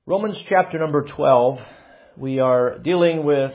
Romans chapter number 12, we are dealing with,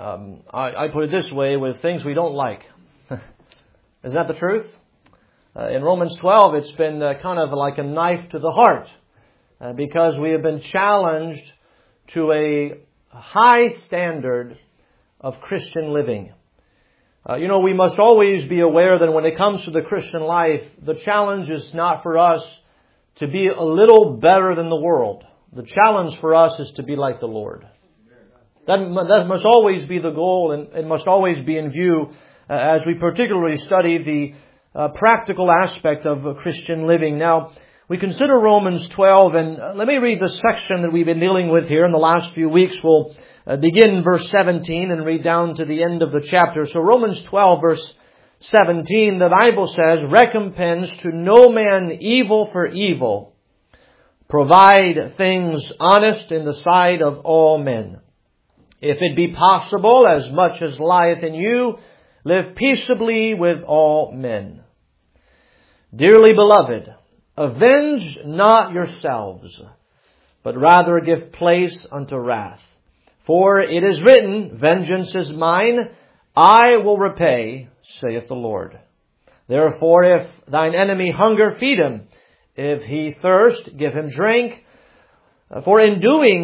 I put it this way, with things we don't like. Isn't that the truth? In Romans 12, it's been kind of like a knife to the heart because we have been challenged to a high standard of Christian living. We must always be aware that when it comes to the Christian life, the challenge is not for us to be a little better than the world. The challenge for us is to be like the Lord. That must always be the goal, and it must always be in view as we particularly study the practical aspect of Christian living. Now, we consider Romans 12, and let me read the section that we've been dealing with here in the last few weeks. We'll begin in verse 17 and read down to the end of the chapter. So Romans 12, verse 17, the Bible says, "Recompense to no man evil for evil. Provide things honest in the sight of all men. If it be possible, as much as lieth in you, live peaceably with all men. Dearly beloved, avenge not yourselves, but rather give place unto wrath. For it is written, Vengeance is mine, I will repay, saith the Lord. Therefore, if thine enemy hunger, feed him. If he thirst, give him drink. For in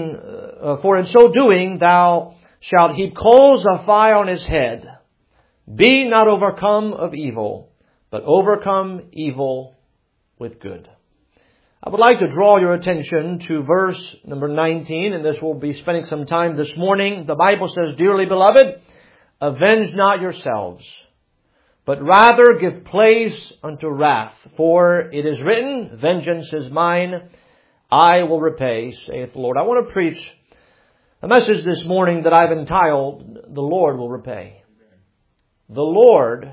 so doing, thou shalt heap coals of fire on his head. Be not overcome of evil, but overcome evil with good." I would like to draw your attention to verse number 19, and this will be spending some time this morning. The Bible says, "Dearly beloved, avenge not yourselves, but rather give place unto wrath. For it is written, Vengeance is mine, I will repay, saith the Lord." I want to preach a message this morning that I've entitled, "The Lord will repay." The Lord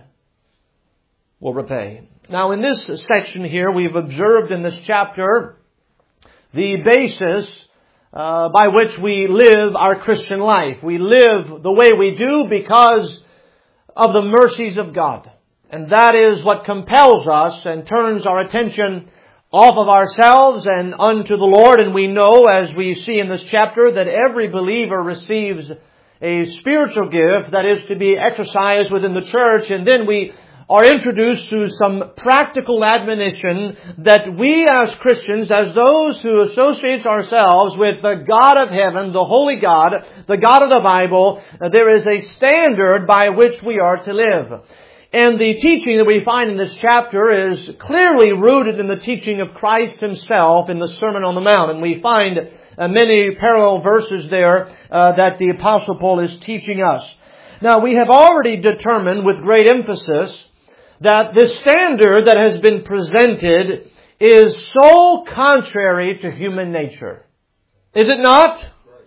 will repay. Now, in this section here, we've observed in this chapter the basis by which we live our Christian life. We live the way we do because of the mercies of God. And that is what compels us and turns our attention off of ourselves and unto the Lord. And we know, as we see in this chapter, that every believer receives a spiritual gift that is to be exercised within the church. And then we are introduced to some practical admonition that we as Christians, as those who associate ourselves with the God of heaven, the Holy God, the God of the Bible, there is a standard by which we are to live. And the teaching that we find in this chapter is clearly rooted in the teaching of Christ Himself in the Sermon on the Mount. And we find many parallel verses there that the Apostle Paul is teaching us. Now, we have already determined with great emphasis that the standard that has been presented is so contrary to human nature. Is it not?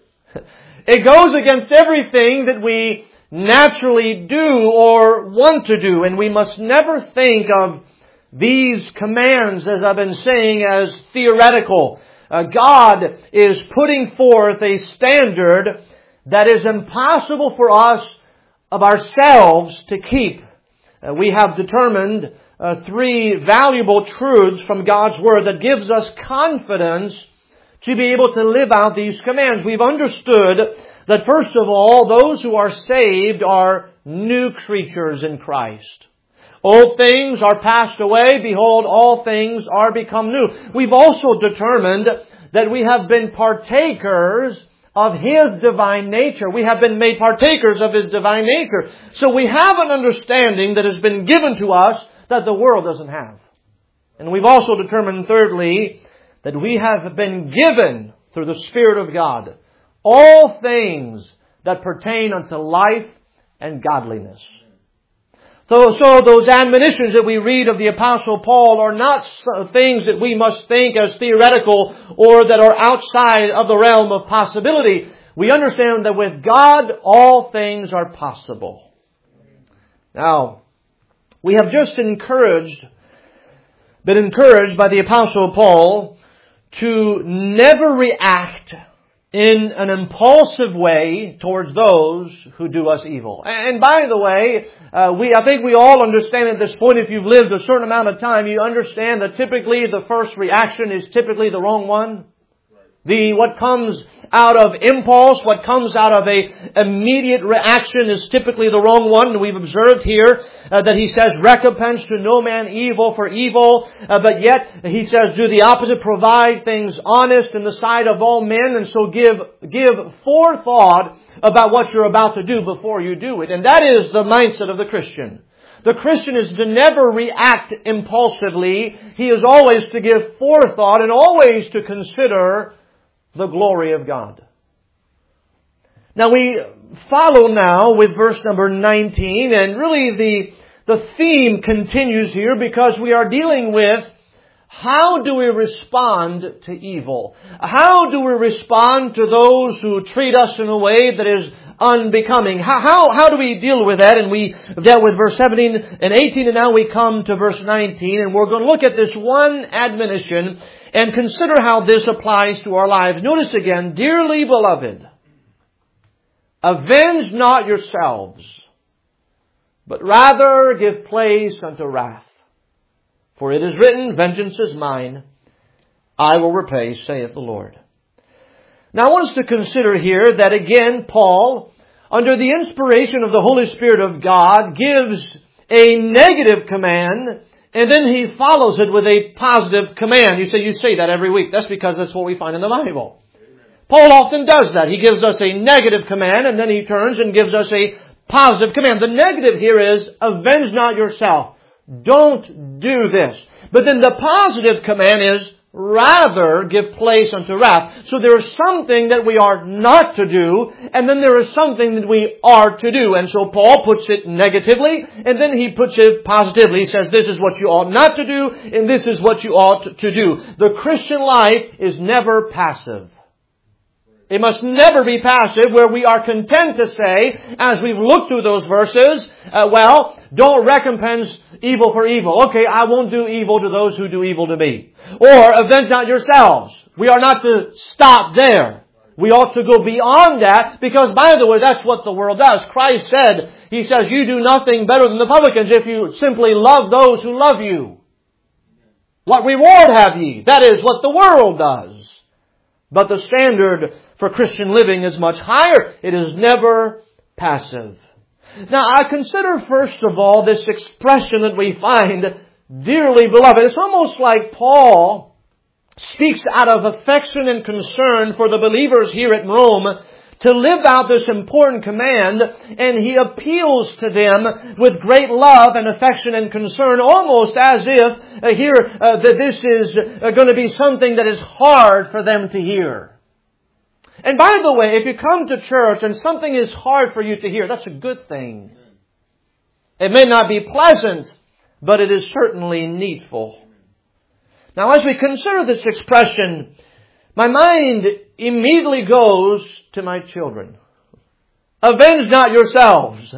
It goes against everything that we naturally do or want to do. And we must never think of these commands, as I've been saying, as theoretical. God is putting forth a standard that is impossible for us of ourselves to keep. We have determined three valuable truths from God's Word that gives us confidence to be able to live out these commands. We've understood that first of all, those who are saved are new creatures in Christ. Old things are passed away. Behold, all things are become new. We've also determined that we have been partakers of His divine nature. We have been made partakers of His divine nature. So we have an understanding that has been given to us that the world doesn't have. And we've also determined, thirdly, that we have been given through the Spirit of God all things that pertain unto life and godliness. So those admonitions that we read of the Apostle Paul are not things that we must think as theoretical or that are outside of the realm of possibility. We understand that with God, all things are possible. Now, we have just been encouraged by the Apostle Paul to never react in an impulsive way towards those who do us evil. And by the way, I think we all understand at this point, if you've lived a certain amount of time, you understand that typically the first reaction is typically the wrong one. What comes out of impulse, what comes out of a immediate reaction is typically the wrong one. And we've observed here that he says, recompense to no man evil for evil. But yet, he says, do the opposite, provide things honest in the sight of all men. And so give forethought about what you're about to do before you do it. And that is the mindset of the Christian. The Christian is to never react impulsively. He is always to give forethought and always to consider the glory of God. Now we follow now with verse number 19, and really the theme continues here because we are dealing with how do we respond to evil? How do we respond to those who treat us in a way that is unbecoming? How do we deal with that? And we dealt with verse 17 and 18, and now we come to verse 19, and we're going to look at this one admonition and consider how this applies to our lives. Notice again, dearly beloved, avenge not yourselves, but rather give place unto wrath. For it is written, vengeance is mine, I will repay, saith the Lord. Now I want us to consider here that again, Paul, under the inspiration of the Holy Spirit of God, gives a negative command, and then he follows it with a positive command. You say that every week. That's because that's what we find in the Bible. Paul often does that. He gives us a negative command, and then he turns and gives us a positive command. The negative here is, avenge not yourself. Don't do this. But then the positive command is, rather give place unto wrath. So there is something that we are not to do, and then there is something that we are to do. And so Paul puts it negatively, and then he puts it positively. He says, this is what you ought not to do, and this is what you ought to do. The Christian life is never passive. It must never be passive, where we are content to say, as we've looked through those verses, don't recompense evil for evil. Okay, I won't do evil to those who do evil to me. Or avenge not yourselves. We are not to stop there. We ought to go beyond that, because by the way, that's what the world does. Christ said, He says, you do nothing better than the publicans if you simply love those who love you. What reward have ye? That is what the world does. But the standard for Christian living is much higher. It is never passive. Now, I consider first of all this expression that we find, dearly beloved. It's almost like Paul speaks out of affection and concern for the believers here at Rome to live out this important command, and he appeals to them with great love and affection and concern, almost as if that this is going to be something that is hard for them to hear. And by the way, if you come to church and something is hard for you to hear, that's a good thing. It may not be pleasant, but it is certainly needful. Now, as we consider this expression, my mind immediately goes to my children. Avenge not yourselves.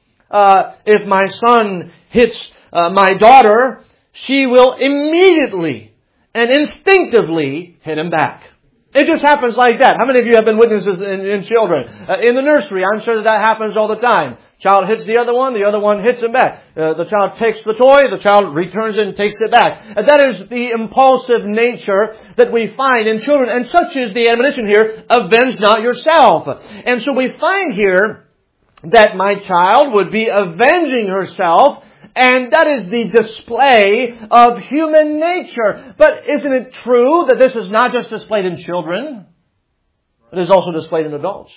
If my son hits my daughter, she will immediately and instinctively hit him back. It just happens like that. How many of you have been witnesses in children? In the nursery, I'm sure that happens all the time. Child hits the other one hits him back. The child takes the toy, the child returns it and takes it back. That is the impulsive nature that we find in children. And such is the admonition here, avenge not yourself. And so we find here that my child would be avenging herself, and that is the display of human nature. But isn't it true that this is not just displayed in children? It is also displayed in adults.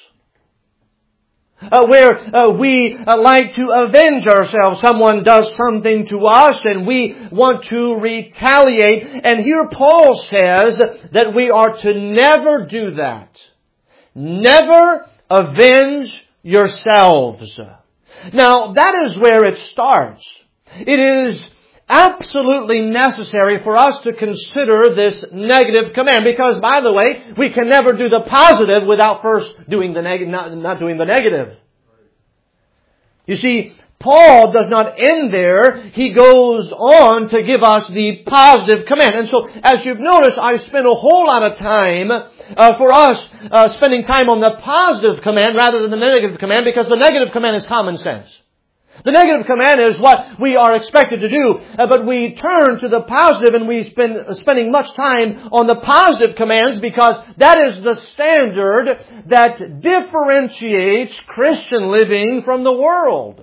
Where we like to avenge ourselves. Someone does something to us and we want to retaliate. And here Paul says that we are to never do that. Never avenge yourselves. Now, that is where it starts. It is absolutely necessary for us to consider this negative command, because, by the way, we can never do the positive without first doing the not doing the negative. You see, Paul does not end there. He goes on to give us the positive command. And so, as you've noticed, I spent a whole lot of time for us spending time on the positive command rather than the negative command, because the negative command is common sense. The negative command is what we are expected to do, but we turn to the positive and we spending much time on the positive commands because that is the standard that differentiates Christian living from the world.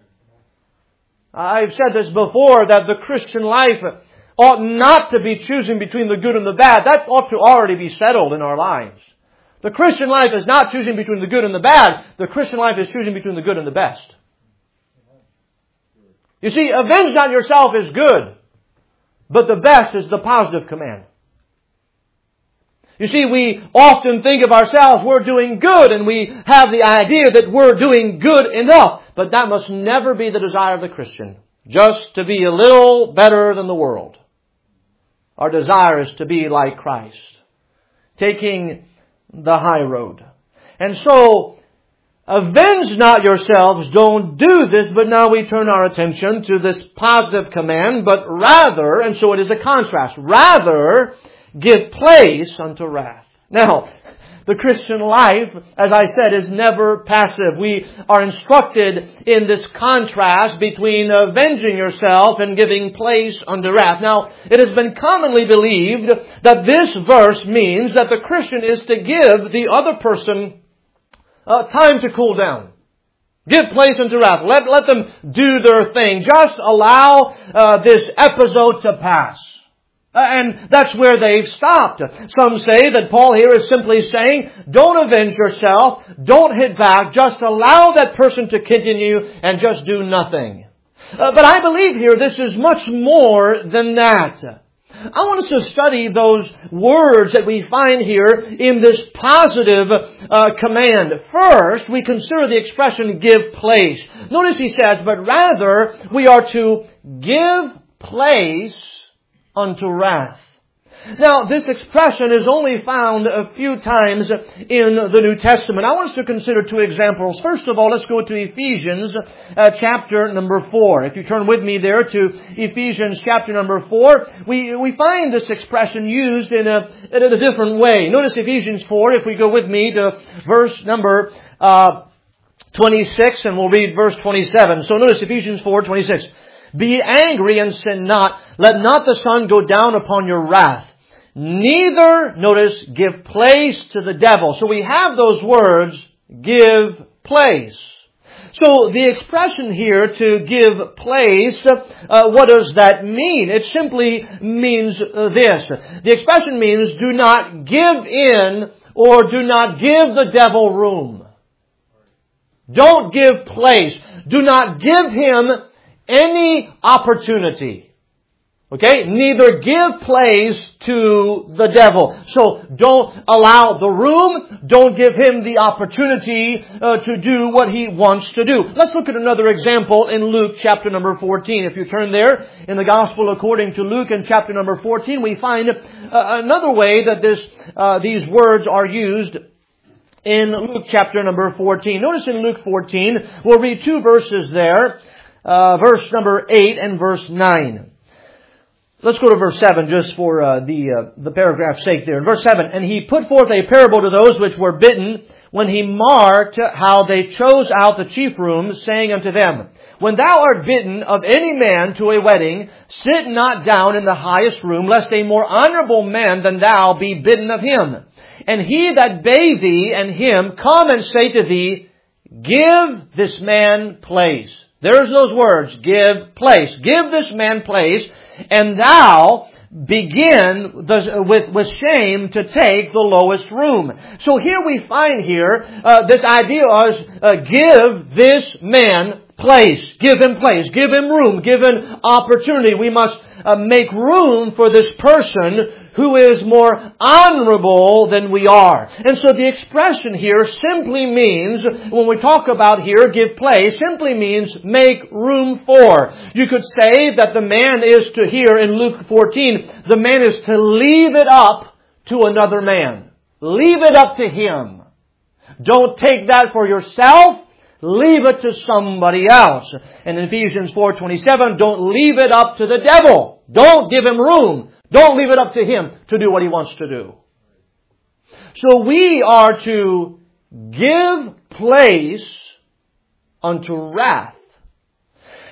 I've said this before, that the Christian life ought not to be choosing between the good and the bad. That ought to already be settled in our lives. The Christian life is not choosing between the good and the bad. The Christian life is choosing between the good and the best. You see, avenge not yourself is good, but the best is the positive command. You see, we often think of ourselves, we're doing good, and we have the idea that we're doing good enough. But that must never be the desire of the Christian, just to be a little better than the world. Our desire is to be like Christ, taking the high road. And so, avenge not yourselves, don't do this, but now we turn our attention to this positive command, but rather, and so it is a contrast, rather give place unto wrath. Now, the Christian life, as I said, is never passive. We are instructed in this contrast between avenging yourself and giving place unto wrath. Now, it has been commonly believed that this verse means that the Christian is to give the other person time to cool down. Give place unto wrath. Let them do their thing. Just allow this episode to pass. And that's where they've stopped. Some say that Paul here is simply saying, don't avenge yourself, don't hit back, just allow that person to continue and just do nothing. But I believe here this is much more than that. I want us to study those words that we find here in this positive command. First, we consider the expression give place. Notice he says, but rather we are to give place unto wrath. Now, this expression is only found a few times in the New Testament. I want us to consider two examples. First of all, let's go to Ephesians chapter number 4. If you turn with me there to Ephesians chapter number 4, we find this expression used in a different way. Notice Ephesians 4, if we go with me to verse number 26, and we'll read verse 27. So notice Ephesians 4:26. Be angry and sin not. Let not the sun go down upon your wrath. Neither, notice, give place to the devil. So we have those words, give place. So the expression here to give place, what does that mean? It simply means this. The expression means do not give in or do not give the devil room. Don't give place. Do not give him any opportunity. Okay? Neither give place to the devil. So don't allow the room. Don't give him the opportunity to do what he wants to do. Let's look at another example in Luke chapter number 14. If you turn there in the Gospel according to Luke in chapter number 14, we find another way that these words are used in Luke chapter number 14. Notice in Luke 14, we'll read two verses there. Verse number 8 and verse 9. Let's go to verse 7 just for the paragraph's sake there. In verse 7, and he put forth a parable to those which were bidden when he marked how they chose out the chief rooms, saying unto them, when thou art bidden of any man to a wedding, sit not down in the highest room, lest a more honorable man than thou be bidden of him. And he that bade thee and him come and say to thee, give this man place. There's those words, give place. Give this man place, and thou begin with shame to take the lowest room. So here we find this idea is give this man place. Give him place. Give him room. Give him opportunity. We must make room for this person who is more honorable than we are. And so the expression here simply means, when we talk about here, give place, simply means make room for. You could say that the man is to, here in Luke 14, the man is to leave it up to another man. Leave it up to him. Don't take that for yourself. Leave it to somebody else. And in Ephesians 4:27, don't leave it up to the devil. Don't give him room. Don't leave it up to him to do what he wants to do. So we are to give place unto wrath.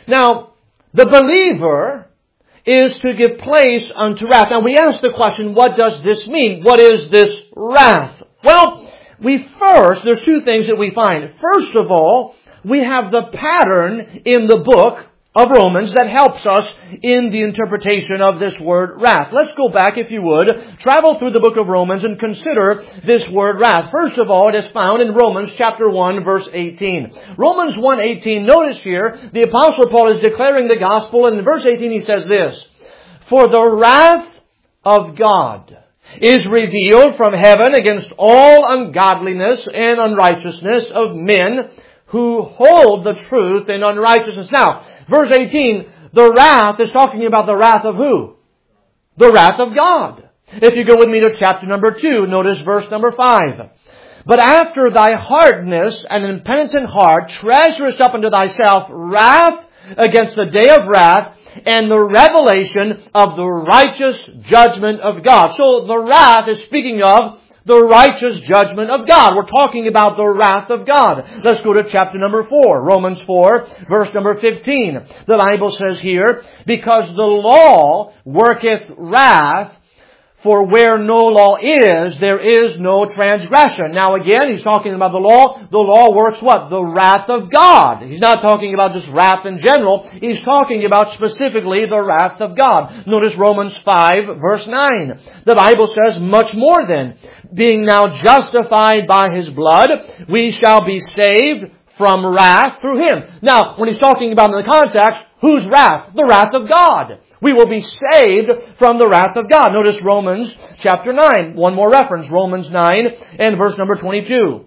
Now, the believer is to give place unto wrath. Now we ask the question, what does this mean? What is this wrath? Well, there's two things that we find. First of all, we have the pattern in the book of Romans that helps us in the interpretation of this word wrath. Let's go back, if you would, travel through the book of Romans and consider this word wrath. First of all, it is found in Romans chapter 1, verse 18. Romans 1:18, notice here, the Apostle Paul is declaring the gospel, and in verse 18 he says this, "For the wrath of God is revealed from heaven against all ungodliness and unrighteousness of men who hold the truth in unrighteousness." Now, verse 18, the wrath is talking about the wrath of who? The wrath of God. If you go with me to chapter number 2, notice verse number 5. "But after thy hardness and impenitent heart treasurest up unto thyself wrath against the day of wrath and the revelation of the righteous judgment of God." So the wrath is speaking of the righteous judgment of God. We're talking about the wrath of God. Let's go to chapter number 4, Romans 4, verse number 15. The Bible says here, "Because the law worketh wrath, for where no law is, there is no transgression." Now again, he's talking about the law. The law works what? The wrath of God. He's not talking about just wrath in general. He's talking about specifically the wrath of God. Notice Romans 5, verse 9. The Bible says, "Much more then, being now justified by His blood, we shall be saved from wrath through Him." Now, when he's talking about in the context, whose wrath? The wrath of God. We will be saved from the wrath of God. Notice Romans chapter 9. One more reference. Romans 9 and verse number 22.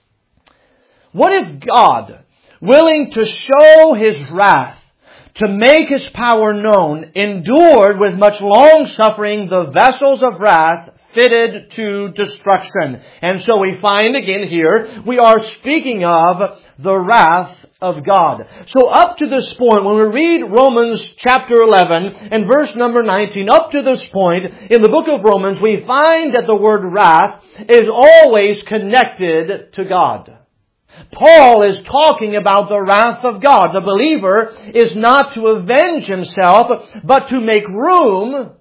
"What if God, willing to show His wrath, to make His power known, endured with much long suffering the vessels of wrath fitted to destruction?" And so we find again here, we are speaking of the wrath of God. So up to this point, when we read Romans chapter 11 and verse number 19, up to this point in the book of Romans, we find that the word wrath is always connected to God. Paul is talking about the wrath of God. The believer is not to avenge himself, but to make room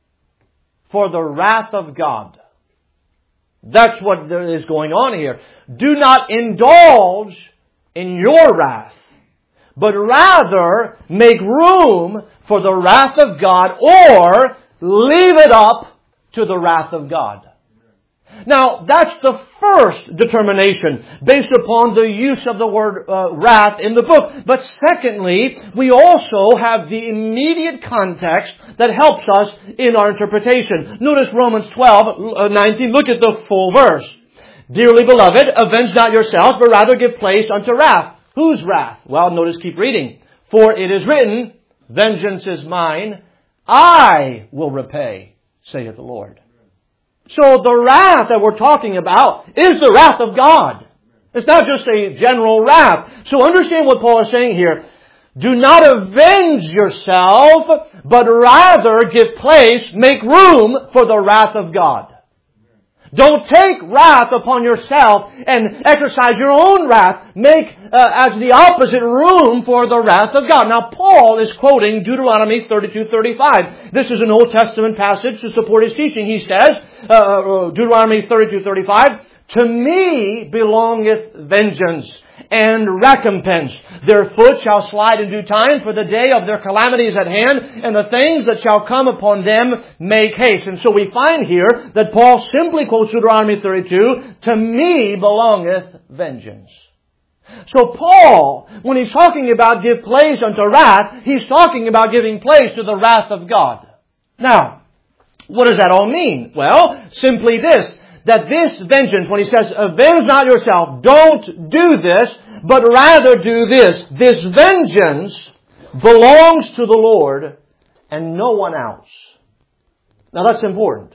for the wrath of God. That's what is going on here. Do not indulge in your wrath, but rather make room for the wrath of God, or leave it up to the wrath of God. Now, that's the first determination based upon the use of the word wrath in the book. But secondly, we also have the immediate context that helps us in our interpretation. Notice Romans 12:19. Look at the full verse. "Dearly beloved, avenge not yourselves, but rather give place unto wrath." Whose wrath? Well, notice, keep reading. "For it is written, vengeance is mine, I will repay, saith the Lord." So the wrath that we're talking about is the wrath of God. It's not just a general wrath. So understand what Paul is saying here. Do not avenge yourself, but rather give place, make room for the wrath of God. Don't take wrath upon yourself and exercise your own wrath. Make as the opposite room for the wrath of God. Now, Paul is quoting Deuteronomy 32:35. This is an Old Testament passage to support his teaching. He says, Deuteronomy 32:35, "To me belongeth vengeance and recompense. Their foot shall slide in due time, for the day of their calamity is at hand, and the things that shall come upon them make haste." And so we find here that Paul simply quotes Deuteronomy 32, "To me belongeth vengeance." So Paul, when he's talking about give place unto wrath, he's talking about giving place to the wrath of God. Now, what does that all mean? Well, simply this, that this vengeance, when he says, "Avenge not yourself," don't do this, but rather do this. This vengeance belongs to the Lord and no one else. Now that's important.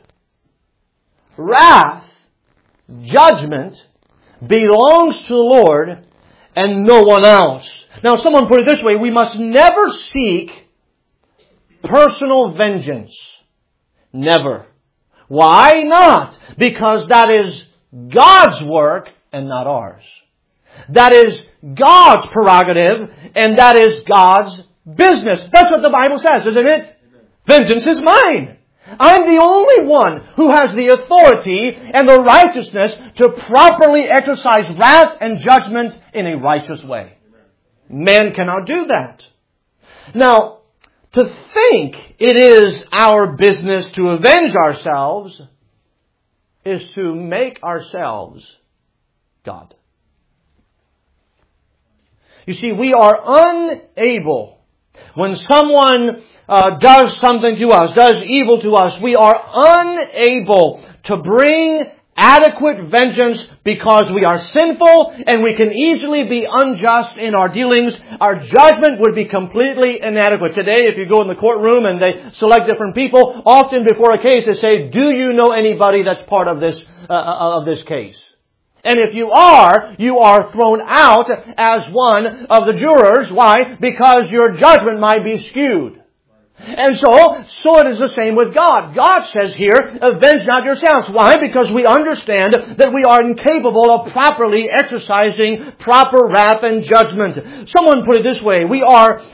Wrath, judgment, belongs to the Lord and no one else. Now someone put it this way, we must never seek personal vengeance. Never. Why not? Because that is God's work and not ours. That is God's prerogative and that is God's business. That's what the Bible says, isn't it? Vengeance is mine. I'm the only one who has the authority and the righteousness to properly exercise wrath and judgment in a righteous way. Man cannot do that. Now, to think it is our business to avenge ourselves is to make ourselves God. You see, we are unable, when someone does something to us, does evil to us, we are unable to bring adequate vengeance because we are sinful and we can easily be unjust in our dealings. Our judgment would be completely inadequate. Today, if you go in the courtroom and they select different people, often before a case they say, do you know anybody that's part of this case? And if you are thrown out as one of the jurors. Why? Because your judgment might be skewed. And so it is the same with God. God says here, avenge not yourselves. Why? Because we understand that we are incapable of properly exercising proper wrath and judgment. Someone put it this way, we are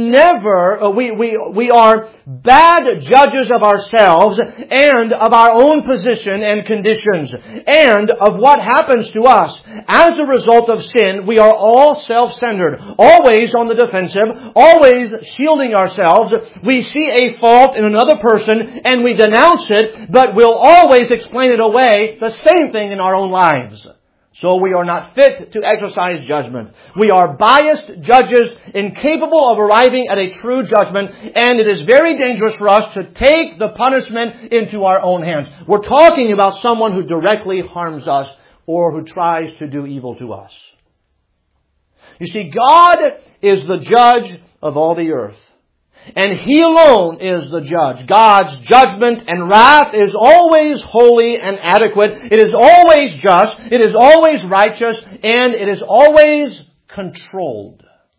bad judges of ourselves and of our own position and conditions and of what happens to us. As a result of sin, we are all self-centered, always on the defensive, always shielding ourselves. We see a fault in another person and we denounce it, but we'll always explain it away, the same thing in our own lives. So we are not fit to exercise judgment. We are biased judges, incapable of arriving at a true judgment, and it is very dangerous for us to take the punishment into our own hands. We're talking about someone who directly harms us or who tries to do evil to us. You see, God is the judge of all the earth. And He alone is the judge. God's judgment and wrath is always holy and adequate. It is always just. It is always righteous. And it is always controlled.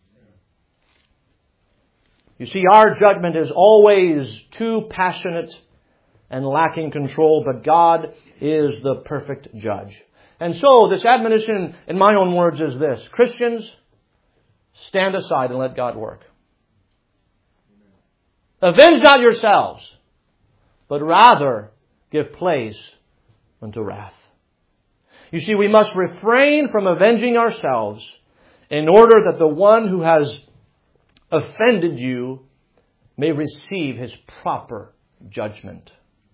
You see, our judgment is always too passionate and lacking control, but God is the perfect judge. And so this admonition, in my own words, is this: Christians, stand aside and let God work. Avenge not yourselves, but rather give place unto wrath. You see, we must refrain from avenging ourselves in order that the one who has offended you may receive his proper judgment.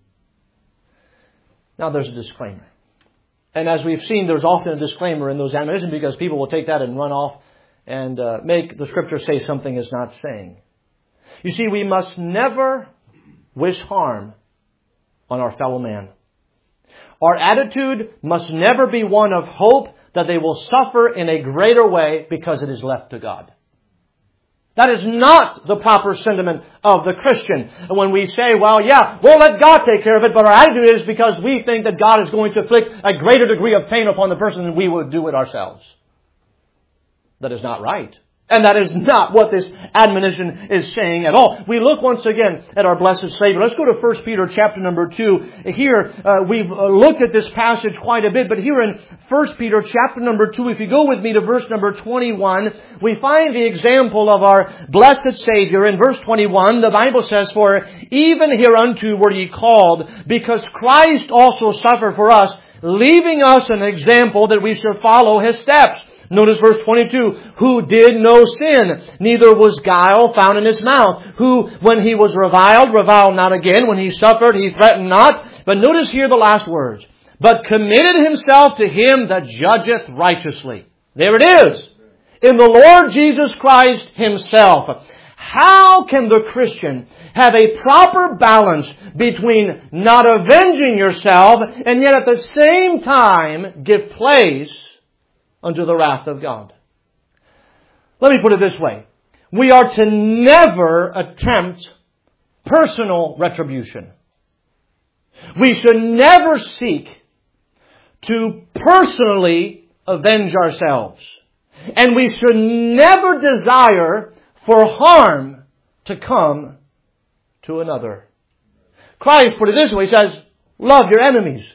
Now there's a disclaimer. And as we've seen, there's often a disclaimer in those admonitions because people will take that and run off and make the Scripture say something it's not saying. You see, we must never wish harm on our fellow man. Our attitude must never be one of hope that they will suffer in a greater way because it is left to God. That is not the proper sentiment of the Christian. And when we say, well, yeah, we'll let God take care of it, but our attitude is because we think that God is going to inflict a greater degree of pain upon the person than we would do it ourselves. That is not right. And that is not what this admonition is saying at all. We look once again at our blessed Savior. Let's go to 1 Peter chapter number 2. Here, we've looked at this passage quite a bit, but here in 1 Peter chapter number 2, if you go with me to verse number 21, we find the example of our blessed Savior. In verse 21, the Bible says, "For even hereunto were ye called, because Christ also suffered for us, leaving us an example that we should follow His steps." Notice verse 22, "Who did no sin, neither was guile found in His mouth. Who, when He was reviled not again. When He suffered, He threatened not." But notice here the last words. "But committed Himself to Him that judgeth righteously." There it is. In the Lord Jesus Christ Himself. How can the Christian have a proper balance between not avenging yourself and yet at the same time give place unto the wrath of God? Let me put it this way. We are to never attempt personal retribution. We should never seek to personally avenge ourselves. And we should never desire for harm to come to another. Christ put it this way. He says, love your enemies.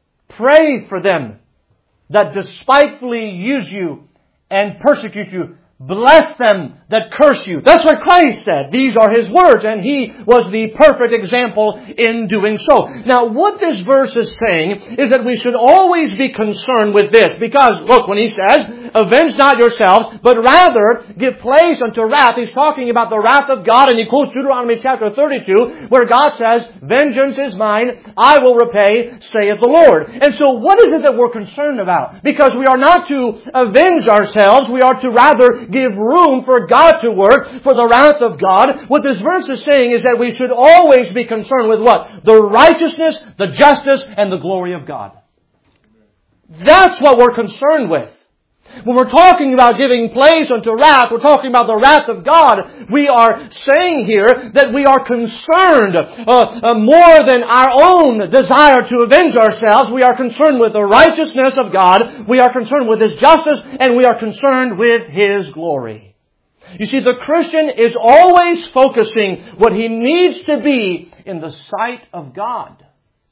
Pray for them that despitefully use you and persecute you Bless them that curse you. That's what Christ said. These are His words, and He was the perfect example in doing so. Now, what this verse is saying is that we should always be concerned with this. Because, look, when He says, avenge not yourselves, but rather give place unto wrath, He's talking about the wrath of God, and He quotes Deuteronomy chapter 32, where God says, vengeance is mine, I will repay, saith the Lord. And so what is it that we're concerned about? Because we are not to avenge ourselves, we are to rather give room for God to work, for the wrath of God. What this verse is saying is that we should always be concerned with what? The righteousness, the justice, and the glory of God. That's what we're concerned with. When we're talking about giving place unto wrath, we're talking about the wrath of God. We are saying here that we are concerned more than our own desire to avenge ourselves. We are concerned with the righteousness of God. We are concerned with His justice, and we are concerned with His glory. You see, the Christian is always focusing what he needs to be in the sight of God.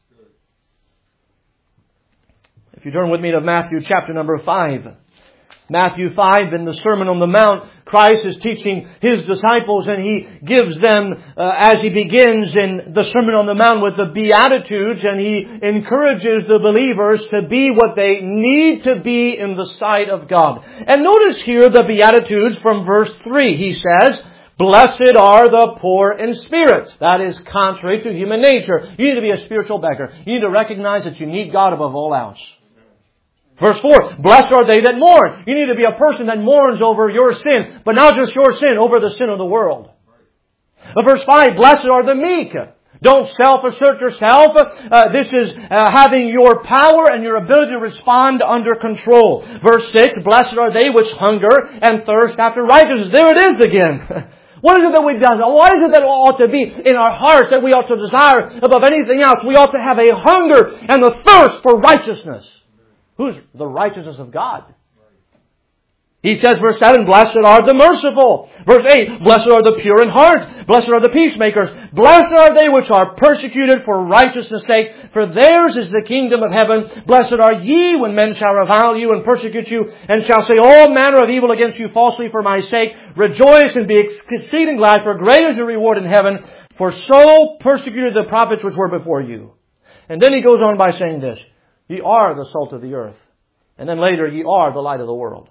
If you turn with me to Matthew chapter number 5. Matthew 5, in the Sermon on the Mount, Christ is teaching His disciples, and He gives them, as He begins in the Sermon on the Mount, with the Beatitudes, and He encourages the believers to be what they need to be in the sight of God. And notice here the Beatitudes from verse 3. He says, blessed are the poor in spirit. That is contrary to human nature. You need to be a spiritual beggar. You need to recognize that you need God above all else. Verse 4, blessed are they that mourn. You need to be a person that mourns over your sin, but not just your sin, over the sin of the world. Verse 5, blessed are the meek. Don't self-assert yourself. This is having your power and your ability to respond under control. Verse 6, blessed are they which hunger and thirst after righteousness. There it is again. What is it that we've done? What is it that ought to be in our hearts that we ought to desire above anything else? We ought to have a hunger and a thirst for righteousness. Who's the righteousness of God? He says, verse 7, blessed are the merciful. Verse 8, blessed are the pure in heart. Blessed are the peacemakers. Blessed are they which are persecuted for righteousness' sake, for theirs is the kingdom of heaven. Blessed are ye when men shall revile you and persecute you, and shall say all manner of evil against you falsely for my sake. Rejoice and be exceeding glad, for great is your reward in heaven. For so persecuted the prophets which were before you. And then he goes on by saying this, ye are the salt of the earth. And then later, ye are the light of the world.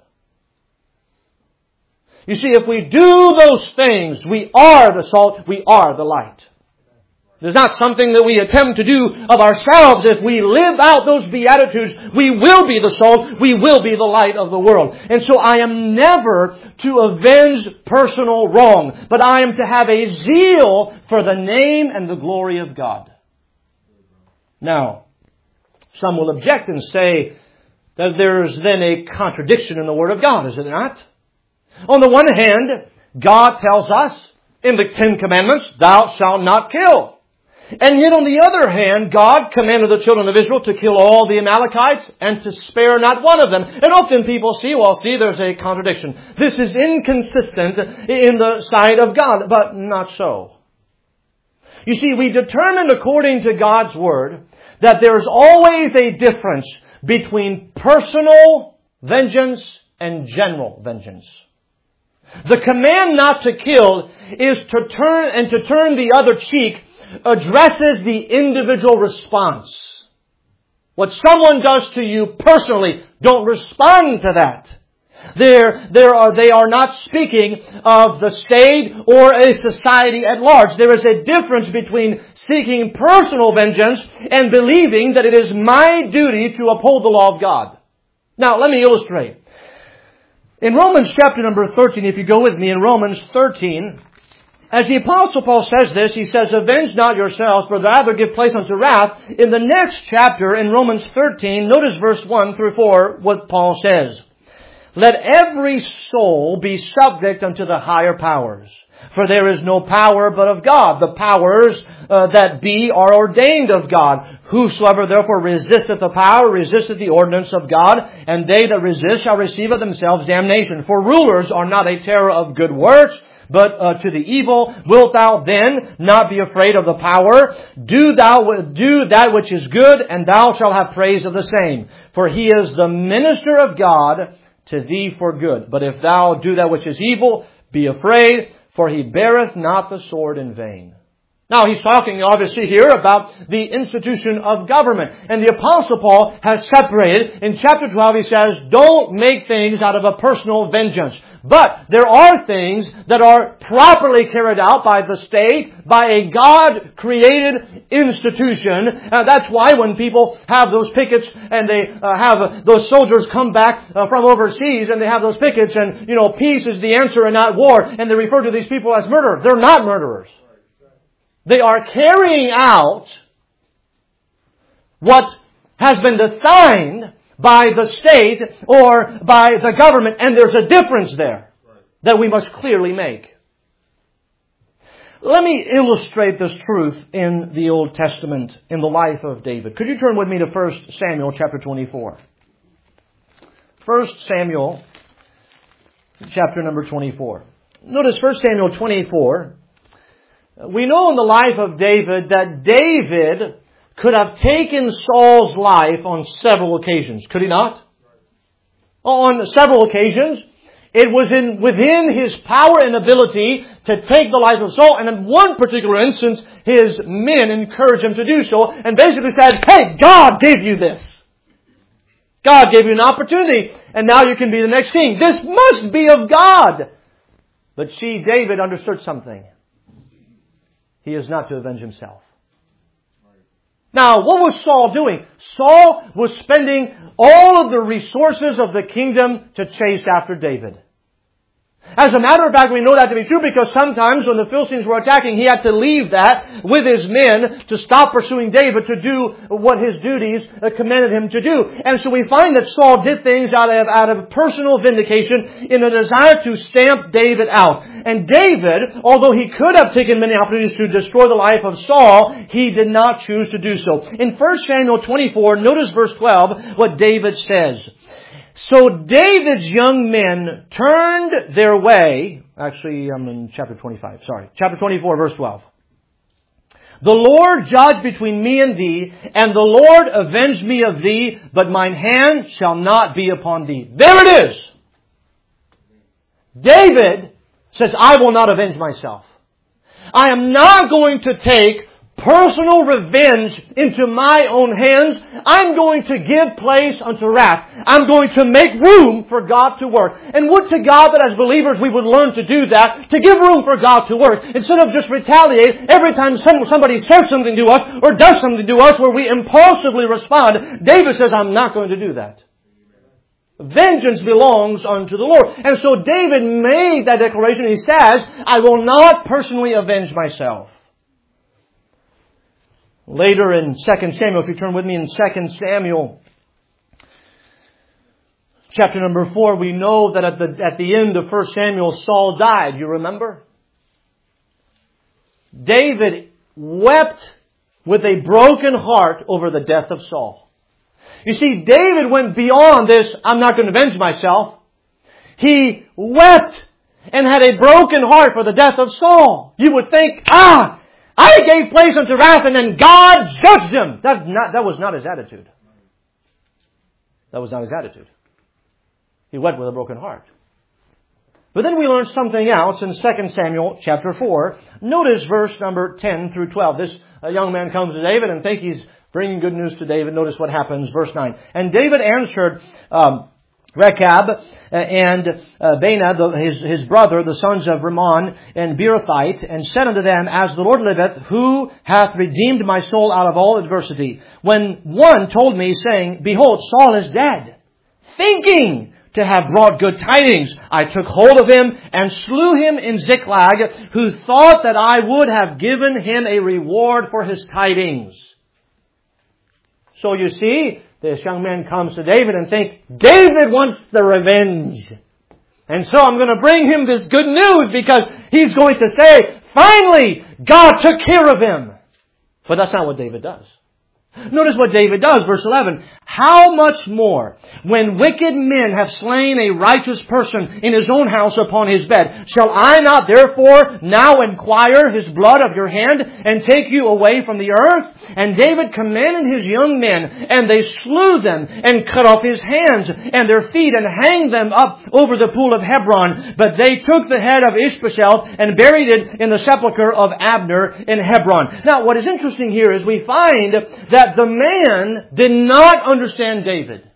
You see, if we do those things, we are the salt, we are the light. There's not something that we attempt to do of ourselves. If we live out those Beatitudes, we will be the salt, we will be the light of the world. And so I am never to avenge personal wrong, but I am to have a zeal for the name and the glory of God. Now, some will object and say that there's then a contradiction in the Word of God, is it not? On the one hand, God tells us in the Ten Commandments, thou shalt not kill. And yet on the other hand, God commanded the children of Israel to kill all the Amalekites and to spare not one of them. And often people see, there's a contradiction. This is inconsistent in the sight of God, but not so. You see, we determined according to God's Word that there's always a difference between personal vengeance and general vengeance. The command not to kill is to turn the other cheek addresses the individual response. What someone does to you personally, don't respond to that. They are not speaking of the state or a society at large. There is a difference between seeking personal vengeance and believing that it is my duty to uphold the law of God. Now, let me illustrate. In Romans chapter number 13, if you go with me in Romans 13, as the Apostle Paul says this, he says, avenge not yourselves, but rather give place unto wrath. In the next chapter, in Romans 13, notice verse 1 through 4, what Paul says. Let every soul be subject unto the higher powers. For there is no power but of God. The powers that be are ordained of God. Whosoever therefore resisteth the power, resisteth the ordinance of God. And they that resist shall receive of themselves damnation. For rulers are not a terror of good works, but to the evil. Wilt thou then not be afraid of the power? Do that which is good, and thou shalt have praise of the same. For he is the minister of God, to thee for good. But if thou do that which is evil, be afraid, for he beareth not the sword in vain. Now, he's talking obviously here about the institution of government. And the Apostle Paul has separated. In chapter 12, he says, don't make things out of a personal vengeance. But there are things that are properly carried out by the state, by a God-created institution. That's why when people have those pickets and they have those soldiers come back from overseas and they have those pickets and, peace is the answer and not war. And they refer to these people as murderers. They're not murderers. They are carrying out what has been assigned by the state or by the government, and there's a difference there that we must clearly make. Let me illustrate this truth in the Old Testament, in the life of David. Could you turn with me to 1 Samuel chapter 24? 1 Samuel chapter number 24. Notice 1 Samuel 24. We know in the life of David that David could have taken Saul's life on several occasions. Could he not? On several occasions, it was within his power and ability to take the life of Saul. And in one particular instance, his men encouraged him to do so and basically said, hey, God gave you this. God gave you an opportunity and now you can be the next king. This must be of God. But see, David understood something. He is not to avenge himself. Now, what was Saul doing? Saul was spending all of the resources of the kingdom to chase after David. As a matter of fact, we know that to be true because sometimes when the Philistines were attacking, he had to leave that with his men to stop pursuing David to do what his duties commanded him to do. And so we find that Saul did things out of personal vindication in a desire to stamp David out. And David, although he could have taken many opportunities to destroy the life of Saul, he did not choose to do so. In 1 Samuel 24, notice verse 12, what David says. So David's young men turned their way. Actually, I'm in chapter 25. Sorry. Chapter 24, verse 12. The Lord judge between me and thee, and the Lord avenge me of thee, but mine hand shall not be upon thee. There it is. David says, I will not avenge myself. I am not going to take personal revenge into my own hands. I'm going to give place unto wrath. I'm going to make room for God to work. And would to God that as believers we would learn to do that, to give room for God to work, instead of just retaliate every time somebody says something to us or does something to us where we impulsively respond. David says, I'm not going to do that. Vengeance belongs unto the Lord. And so David made that declaration. He says, I will not personally avenge myself. Later in 2 Samuel, if you turn with me in 2 Samuel, chapter number 4, we know that at the end of 1 Samuel, Saul died. You remember? David wept with a broken heart over the death of Saul. You see, David went beyond this, I'm not going to avenge myself. He wept and had a broken heart for the death of Saul. You would think, I gave place unto wrath and then God judged him. That was not his attitude. That was not his attitude. He wept with a broken heart. But then we learn something else in 2 Samuel chapter 4. Notice verse number 10 through 12. This young man comes to David and think he's bringing good news to David. Notice what happens, verse 9. And David answered Rechab and Baanah, his brother, the sons of Rimmon and Beerothite, and said unto them, As the Lord liveth, who hath redeemed my soul out of all adversity, when one told me, saying, Behold, Saul is dead, thinking to have brought good tidings, I took hold of him and slew him in Ziklag, who thought that I would have given him a reward for his tidings. So you see, this young man comes to David and thinks, David wants the revenge. And so I'm going to bring him this good news because he's going to say, finally, God took care of him. But that's not what David does. Notice what David does, verse 11. How much more, when wicked men have slain a righteous person in his own house upon his bed, shall I not therefore now inquire his blood of your hand and take you away from the earth? And David commanded his young men, and they slew them and cut off his hands and their feet and hanged them up over the pool of Hebron. But they took the head of Ishbosheth and buried it in the sepulchre of Abner in Hebron. Now, what is interesting here is we find that the man did not understand David.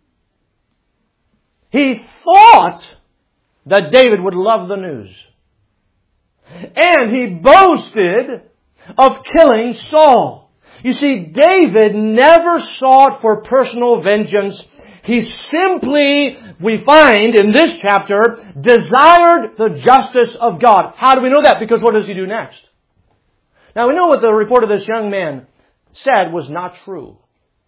He thought that David would love the news. And he boasted of killing Saul. You see, David never sought for personal vengeance. He simply, we find in this chapter, desired the justice of God. How do we know that? Because what does he do next? Now we know what the report of this young man said was not true.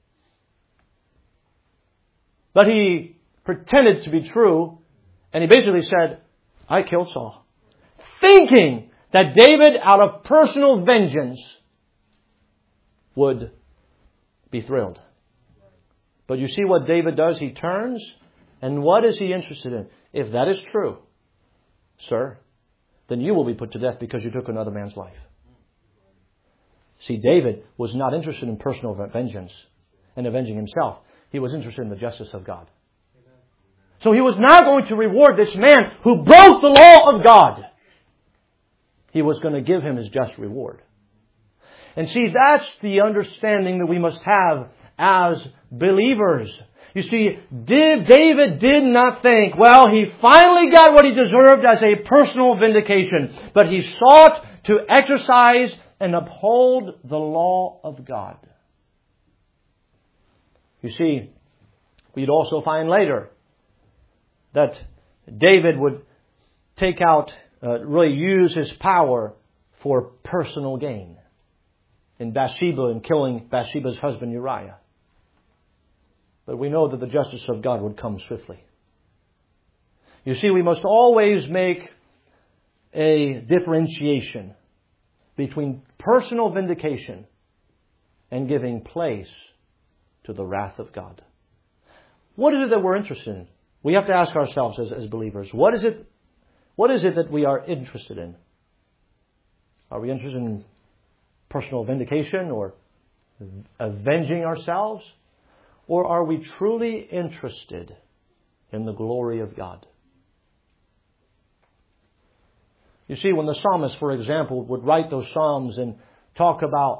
But he pretended to be true, and he basically said, I killed Saul. Thinking that David, out of personal vengeance, would be thrilled. But you see what David does? He turns, and what is he interested in? If that is true, sir, then you will be put to death because you took another man's life. See, David was not interested in personal vengeance and avenging himself. He was interested in the justice of God. So he was not going to reward this man who broke the law of God. He was going to give him his just reward. And see, that's the understanding that we must have as believers. You see, David did not think, well, he finally got what he deserved as a personal vindication. But he sought to exercise and uphold the law of God. You see, we'd also find later that David would really use his power for personal gain in Bathsheba and killing Bathsheba's husband Uriah. But we know that the justice of God would come swiftly. You see, we must always make a differentiation between personal vindication and giving place to the wrath of God. What is it that we're interested in? We have to ask ourselves as believers, what is it that we are interested in? Are we interested in personal vindication or avenging ourselves? Or are we truly interested in the glory of God? You see, when the psalmist, for example, would write those psalms and talk about,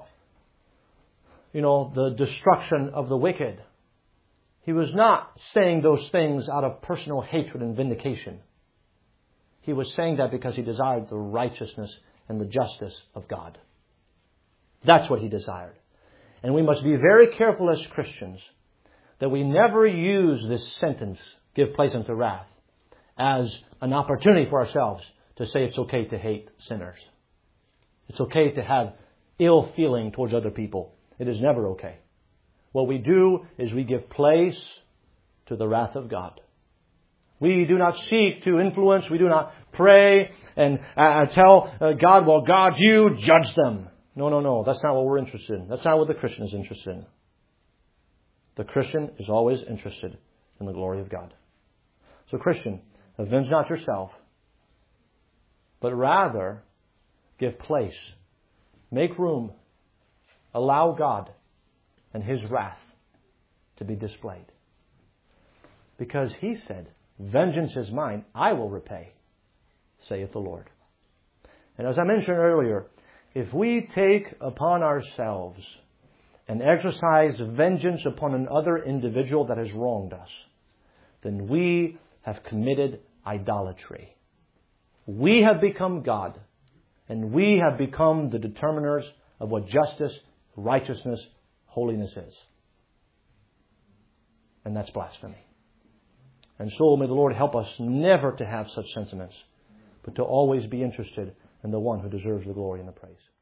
the destruction of the wicked, he was not saying those things out of personal hatred and vindication. He was saying that because he desired the righteousness and the justice of God. That's what he desired. And we must be very careful as Christians that we never use this sentence, give place unto wrath, as an opportunity for ourselves to say it's okay to hate sinners. It's okay to have ill feeling towards other people. It is never okay. What we do is we give place to the wrath of God. We do not seek to influence. We do not pray and tell God, well, God, you judge them. No. That's not what we're interested in. That's not what the Christian is interested in. The Christian is always interested in the glory of God. So Christian, avenge not yourself, but rather give place. Make room. Allow God and His wrath to be displayed. Because He said, vengeance is mine, I will repay, saith the Lord. And as I mentioned earlier, if we take upon ourselves and exercise vengeance upon another individual that has wronged us, then we have committed idolatry. We have become God, and we have become the determiners of what justice, righteousness, holiness is. And that's blasphemy. And so may the Lord help us never to have such sentiments, but to always be interested in the one who deserves the glory and the praise.